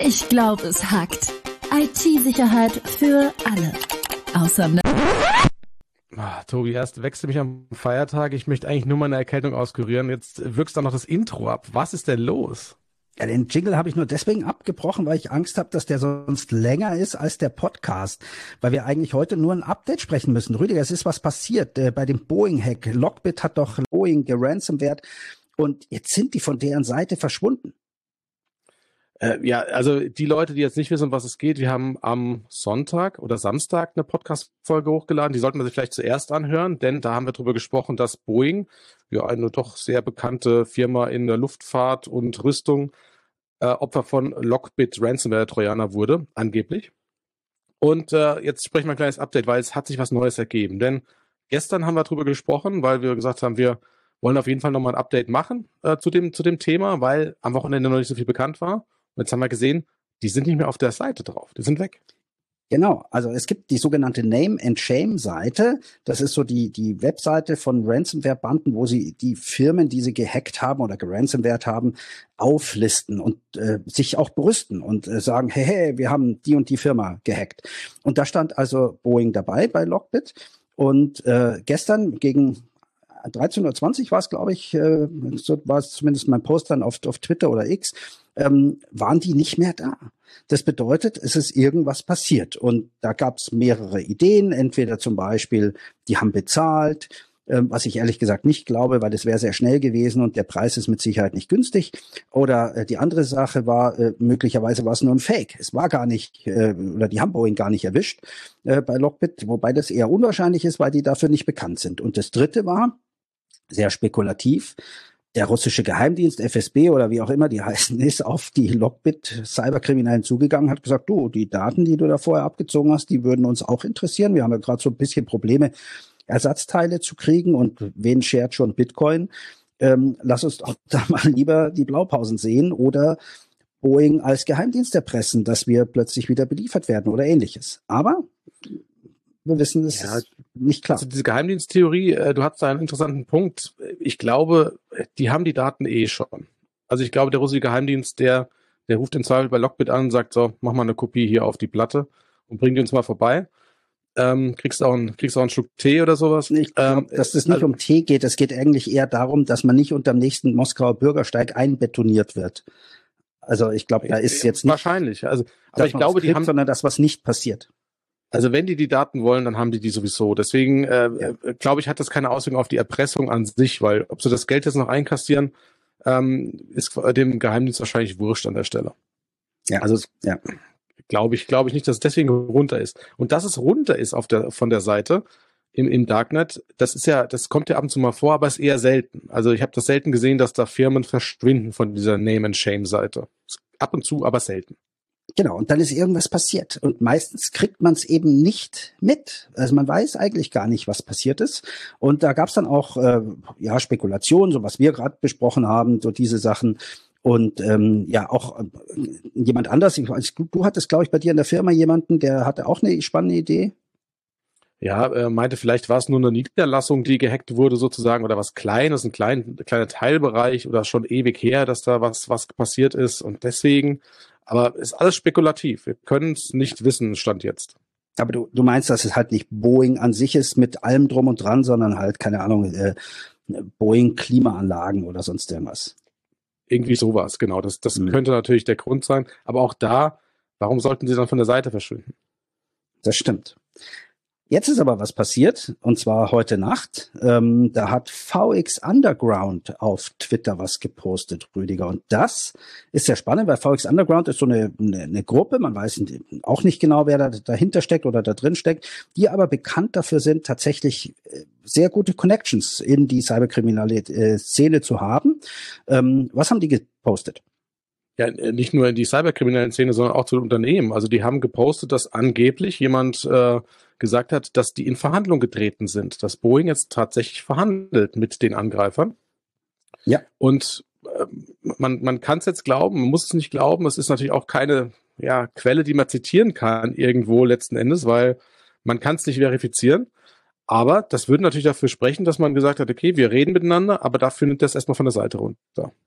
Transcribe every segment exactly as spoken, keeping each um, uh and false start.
Ich glaube, es hackt. I T-Sicherheit für alle. Außer... Ah, Tobi, erst wechsel mich am Feiertag. Ich möchte eigentlich nur meine Erkältung auskurieren. Jetzt wirkst du noch das Intro ab. Was ist denn los? Ja, den Jingle habe ich nur deswegen abgebrochen, weil ich Angst habe, dass der sonst länger ist als der Podcast. Weil wir eigentlich heute nur ein Update sprechen müssen. Rüdiger, es ist was passiert äh, bei dem Boeing-Hack. Lockbit hat doch Boeing geransomwert und jetzt sind die von deren Seite verschwunden. Äh, ja, also die Leute, die jetzt nicht wissen, um was es geht, wir haben am Sonntag oder Samstag eine Podcast-Folge hochgeladen. Die sollten wir sich vielleicht zuerst anhören, denn da haben wir darüber gesprochen, dass Boeing, ja eine doch sehr bekannte Firma in der Luftfahrt und Rüstung, äh, Opfer von Lockbit Ransomware-Trojaner wurde, angeblich. Und äh, jetzt sprechen wir ein kleines Update, weil es hat sich was Neues ergeben. Denn gestern haben wir darüber gesprochen, weil wir gesagt haben, wir wollen auf jeden Fall nochmal ein Update machen äh, zu dem, zu dem Thema, weil am Wochenende noch nicht so viel bekannt war. Und jetzt haben wir gesehen, die sind nicht mehr auf der Seite drauf. Die sind weg. Genau, also es gibt die sogenannte Name-and-Shame-Seite. Das ist so die die Webseite von Ransomware-Banden, wo sie die Firmen, die sie gehackt haben oder geransomwared haben, auflisten und äh, sich auch brüsten und äh, sagen, hey, hey, wir haben die und die Firma gehackt. Und da stand also Boeing dabei bei Lockbit. Und äh, gestern gegen dreizehn Uhr zwanzig war es, glaube ich, äh, so war es zumindest mein Post dann auf, auf Twitter oder X, ähm, waren die nicht mehr da. Das bedeutet, es ist irgendwas passiert. Und da gab es mehrere Ideen. Entweder zum Beispiel, die haben bezahlt, äh, was ich ehrlich gesagt nicht glaube, weil das wäre sehr schnell gewesen und der Preis ist mit Sicherheit nicht günstig. Oder äh, die andere Sache war, äh, möglicherweise war es nur ein Fake. Es war gar nicht, äh, oder die haben Boeing gar nicht erwischt äh, bei Lockbit, wobei das eher unwahrscheinlich ist, weil die dafür nicht bekannt sind. Und das dritte war, sehr spekulativ, der russische Geheimdienst, F S B oder wie auch immer die heißen, ist auf die Lockbit-Cyberkriminellen zugegangen, hat gesagt, du, die Daten, die du da vorher abgezogen hast, die würden uns auch interessieren. Wir haben ja gerade so ein bisschen Probleme, Ersatzteile zu kriegen und wen schert schon Bitcoin? Ähm, lass uns doch da mal lieber die Blaupausen sehen oder Boeing als Geheimdienst erpressen, dass wir plötzlich wieder beliefert werden oder ähnliches. Aber wir wissen es ja nicht klar. Also diese Geheimdiensttheorie, äh, du hast da einen interessanten Punkt. Ich glaube, die haben die Daten eh schon. Also ich glaube, der russische Geheimdienst, der, der ruft im Zweifel bei Lockbit an und sagt, so, mach mal eine Kopie hier auf die Platte und bring die uns mal vorbei. Ähm, kriegst auch einen, kriegst auch einen Schluck Tee oder sowas. Ich glaube, ähm, dass es nicht also, um Tee geht. Es geht eigentlich eher darum, dass man nicht unterm nächsten Moskauer Bürgersteig einbetoniert wird. Also ich glaube, da ist jetzt nicht wahrscheinlich. Also, aber ich glaube, die haben, sondern das, was nicht passiert. Also wenn die die Daten wollen, dann haben die die sowieso. Deswegen äh, ja. glaube ich, hat das keine Auswirkung auf die Erpressung an sich, weil ob sie das Geld jetzt noch einkassieren, ähm, ist dem Geheimdienst wahrscheinlich wurscht an der Stelle. Ja. Also ja. glaube ich, glaube ich nicht, dass es deswegen runter ist. Und dass es runter ist auf der von der Seite im im Darknet, das ist ja, das kommt ja ab und zu mal vor, aber ist eher selten. Also ich habe das selten gesehen, dass da Firmen verschwinden von dieser Name-and-Shame-Seite. Ab und zu, aber selten. Genau, und dann ist irgendwas passiert. Und meistens kriegt man es eben nicht mit. Also man weiß eigentlich gar nicht, was passiert ist. Und da gab es dann auch äh, ja Spekulationen, so was wir gerade besprochen haben, so diese Sachen. Und ähm, ja, auch äh, jemand anders, ich weiß, du, du hattest, glaube ich, bei dir in der Firma jemanden, der hatte auch eine spannende Idee. Ja, äh, meinte, vielleicht war es nur eine Niederlassung, die gehackt wurde sozusagen, oder was Kleines, ein klein, kleiner Teilbereich oder schon ewig her, dass da was was passiert ist und deswegen. Aber ist alles spekulativ. Wir können es nicht wissen, Stand jetzt. Aber du, du meinst, dass es halt nicht Boeing an sich ist mit allem drum und dran, sondern halt, keine Ahnung, äh, Boeing-Klimaanlagen oder sonst irgendwas. Irgendwie sowas, genau. Das, das mhm. könnte natürlich der Grund sein. Aber auch da, warum sollten sie dann von der Seite verschwinden? Das stimmt. Jetzt ist aber was passiert, und zwar heute Nacht. Ähm, da hat V X Underground auf Twitter was gepostet, Rüdiger. Und das ist sehr spannend, weil V X Underground ist so eine, eine, eine Gruppe, man weiß auch nicht genau, wer da dahinter steckt oder da drin steckt, die aber bekannt dafür sind, tatsächlich sehr gute Connections in die cyberkriminelle äh, Szene zu haben. Ähm, was haben die gepostet? Ja, nicht nur in die cyberkriminellen Szene, sondern auch zu den Unternehmen. Also die haben gepostet, dass angeblich jemand äh, gesagt hat, dass die in Verhandlung getreten sind, dass Boeing jetzt tatsächlich verhandelt mit den Angreifern. Ja. Und äh, man, man kann es jetzt glauben, man muss es nicht glauben. Es ist natürlich auch keine ja, Quelle, die man zitieren kann irgendwo letzten Endes, weil man kann es nicht verifizieren. Aber das würde natürlich dafür sprechen, dass man gesagt hat, okay, wir reden miteinander, aber dafür nimmt das erstmal von der Seite runter.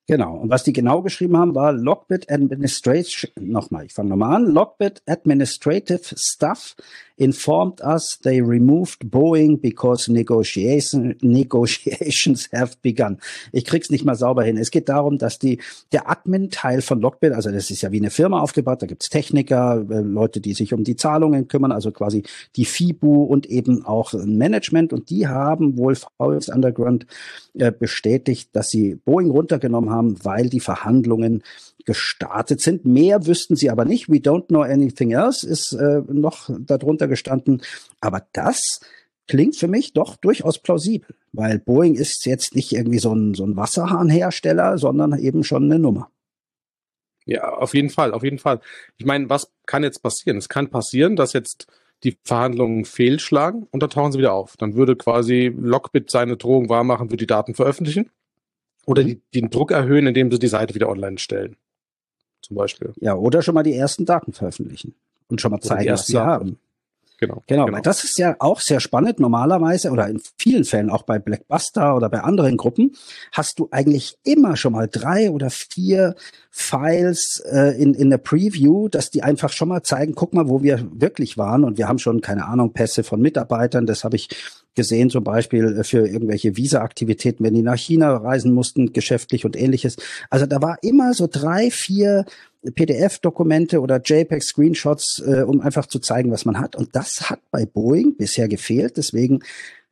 Genau. Und was die genau geschrieben haben, war Lockbit Administration, nochmal, ich fange nochmal an. Lockbit Administrative Staff informed us they removed Boeing because negotiation, negotiations have begun. Ich krieg's nicht mal sauber hin. Es geht darum, dass die, der Admin-Teil von Lockbit, also das ist ja wie eine Firma aufgebaut, da gibt's Techniker, äh, Leute, die sich um die Zahlungen kümmern, also quasi die FIBU und eben auch Management, und die haben wohl Fowls Underground äh, bestätigt, dass sie Boeing runtergenommen haben, weil die Verhandlungen gestartet sind. Mehr wüssten sie aber nicht. We don't know anything else ist äh, noch darunter gestanden. Aber das klingt für mich doch durchaus plausibel, weil Boeing ist jetzt nicht irgendwie so ein, so ein Wasserhahnhersteller, sondern eben schon eine Nummer. Ja, auf jeden Fall, auf jeden Fall. Ich meine, was kann jetzt passieren? Es kann passieren, dass jetzt die Verhandlungen fehlschlagen und dann tauchen sie wieder auf. Dann würde quasi Lockbit seine Drohung wahrmachen, würde die Daten veröffentlichen oder die, den Druck erhöhen, indem sie die Seite wieder online stellen. Zum Beispiel. Ja, oder schon mal die ersten Daten veröffentlichen und schon mal zeigen, was sie haben. Genau, genau. Genau, weil das ist ja auch sehr spannend. Normalerweise oder in vielen Fällen auch bei Blackbuster oder bei anderen Gruppen hast du eigentlich immer schon mal drei oder vier Files äh, in, in der Preview, dass die einfach schon mal zeigen, guck mal, wo wir wirklich waren, und wir haben schon, keine Ahnung, Pässe von Mitarbeitern, das habe ich gesehen, zum Beispiel für irgendwelche Visa-Aktivitäten, wenn die nach China reisen mussten, geschäftlich und ähnliches. Also da war immer so drei, vier P D F-Dokumente oder JPEG-Screenshots, äh, um einfach zu zeigen, was man hat. Und das hat bei Boeing bisher gefehlt. Deswegen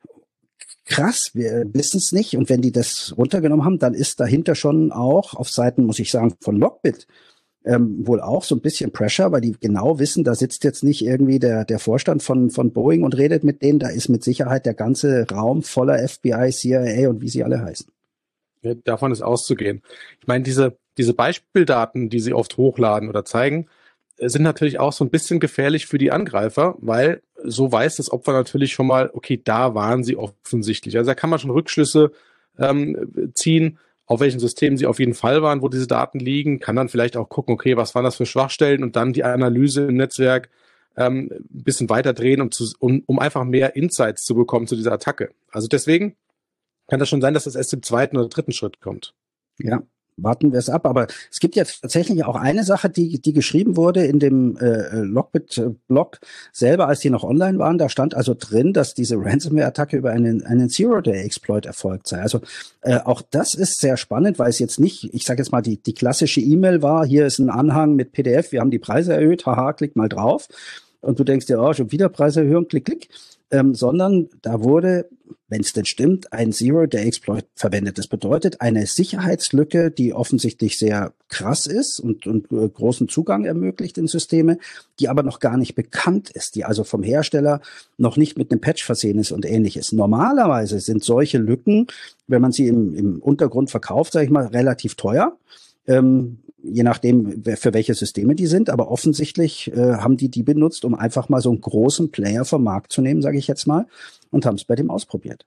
krass, wir wissen es nicht. Und wenn die das runtergenommen haben, dann ist dahinter schon auch auf Seiten, muss ich sagen, von Lockbit ähm, wohl auch so ein bisschen Pressure, weil die genau wissen, da sitzt jetzt nicht irgendwie der der Vorstand von von Boeing und redet mit denen. Da ist mit Sicherheit der ganze Raum voller F B I, C I A und wie sie alle heißen. Ja, davon ist auszugehen. Ich meine, diese diese Beispieldaten, die sie oft hochladen oder zeigen, sind natürlich auch so ein bisschen gefährlich für die Angreifer, weil so weiß das Opfer natürlich schon mal, okay, da waren sie offensichtlich. Also da kann man schon Rückschlüsse ähm, ziehen, auf welchen Systemen sie auf jeden Fall waren, wo diese Daten liegen, kann dann vielleicht auch gucken, okay, was waren das für Schwachstellen, und dann die Analyse im Netzwerk ähm, ein bisschen weiter drehen, um, zu, um, um einfach mehr Insights zu bekommen zu dieser Attacke. Also deswegen kann das schon sein, dass das erst im zweiten oder dritten Schritt kommt. Ja. Warten wir es ab. Aber es gibt jetzt tatsächlich auch eine Sache, die die geschrieben wurde in dem äh, Lockbit-Blog selber, als die noch online waren. Da stand also drin, dass diese Ransomware-Attacke über einen einen Zero-Day-Exploit erfolgt sei. Also äh, auch das ist sehr spannend, weil es jetzt nicht, ich sage jetzt mal, die die klassische E-Mail war, hier ist ein Anhang mit P D F, wir haben die Preise erhöht, haha, klick mal drauf. Und du denkst dir, oh, schon wieder Preiserhöhung, klick, klick. Ähm, sondern da wurde, wenn es denn stimmt, ein Zero-Day-Exploit verwendet. Das bedeutet eine Sicherheitslücke, die offensichtlich sehr krass ist und, und äh, großen Zugang ermöglicht in Systeme, die aber noch gar nicht bekannt ist, die also vom Hersteller noch nicht mit einem Patch versehen ist und ähnliches. Normalerweise sind solche Lücken, wenn man sie im, im Untergrund verkauft, sage ich mal, relativ teuer. Ähm, je nachdem, für welche Systeme die sind, aber offensichtlich äh, haben die die benutzt, um einfach mal so einen großen Player vom Markt zu nehmen, sage ich jetzt mal, und haben es bei dem ausprobiert.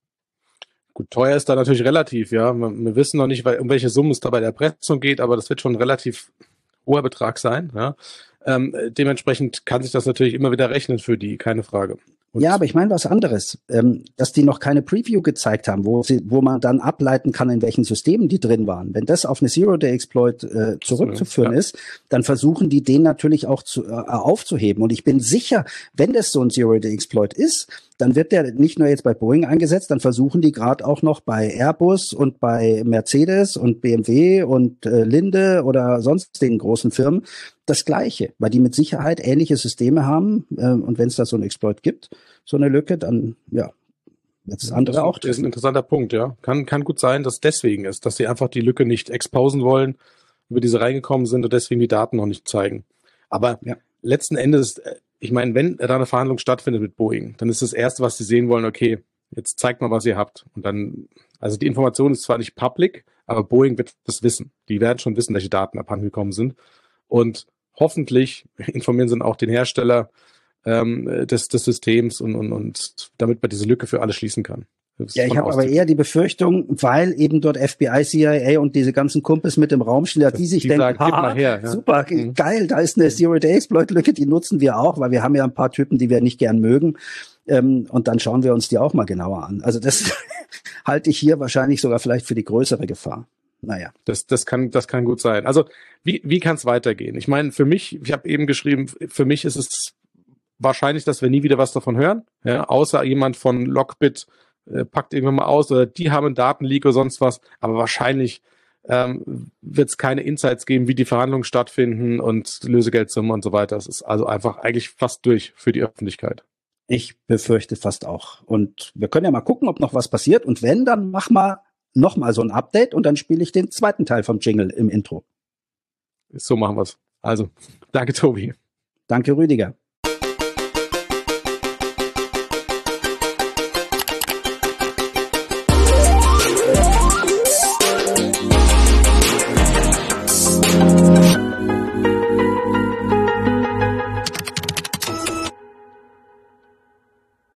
Gut, teuer ist da natürlich relativ, ja. Wir, wir wissen noch nicht, um welche Summen es da bei der Erpressung geht, aber das wird schon ein relativ hoher Betrag sein, ja. Ähm, dementsprechend kann sich das natürlich immer wieder rechnen für die, keine Frage. Und ja, aber ich meine was anderes, ähm, dass die noch keine Preview gezeigt haben, wo sie, wo man dann ableiten kann, in welchen Systemen die drin waren. Wenn das auf eine Zero-Day-Exploit äh, zurückzuführen ja. ist, dann versuchen die den natürlich auch zu, äh, aufzuheben. Und ich bin sicher, wenn das so ein Zero-Day-Exploit ist, dann wird der nicht nur jetzt bei Boeing eingesetzt, dann versuchen die gerade auch noch bei Airbus und bei Mercedes und B M W und äh, Linde oder sonstigen großen Firmen das Gleiche, weil die mit Sicherheit ähnliche Systeme haben. Äh, und wenn es da so einen Exploit gibt, so eine Lücke, dann ja, wird das andere das auch. Das ist ein interessanter Punkt, ja. Kann, kann gut sein, dass deswegen ist, dass sie einfach die Lücke nicht exposen wollen, über die sie reingekommen sind und deswegen die Daten noch nicht zeigen. Aber ja. letzten Endes, ich meine, wenn da eine Verhandlung stattfindet mit Boeing, dann ist das Erste, was sie sehen wollen, okay, jetzt zeigt mal, was ihr habt. Und dann, also die Information ist zwar nicht public, aber Boeing wird das wissen. Die werden schon wissen, welche Daten abhanden gekommen sind. Und hoffentlich informieren sie dann auch den Hersteller ähm, des, des Systems und, und, und damit man diese Lücke für alle schließen kann. Ja, ich habe aber eher die Befürchtung, weil eben dort F B I, C I A und diese ganzen Kumpels mit im Raum stehen, dass die sich die denken, sagen, haha, her, ja. super, mhm. geil, da ist eine Zero-Day-Exploit-Lücke, die nutzen wir auch, weil wir haben ja ein paar Typen, die wir nicht gern mögen. Ähm, und dann schauen wir uns die auch mal genauer an. Also das halte ich hier wahrscheinlich sogar vielleicht für die größere Gefahr. naja. Das, das kann, das kann gut sein. Also, wie, wie kann es weitergehen? Ich meine, für mich, ich habe eben geschrieben, für mich ist es wahrscheinlich, dass wir nie wieder was davon hören, ja, außer jemand von Lockbit äh, packt irgendwann mal aus oder die haben einen Datenleak oder sonst was, aber wahrscheinlich ähm, wird es keine Insights geben, wie die Verhandlungen stattfinden und Lösegeldsummen und so weiter. Es ist also einfach eigentlich fast durch für die Öffentlichkeit. Ich befürchte fast auch. Und wir können ja mal gucken, ob noch was passiert. Und wenn, dann mach mal noch mal so ein Update und dann spiele ich den zweiten Teil vom Jingle im Intro. So machen wir's. Also, danke, Tobi. Danke, Rüdiger.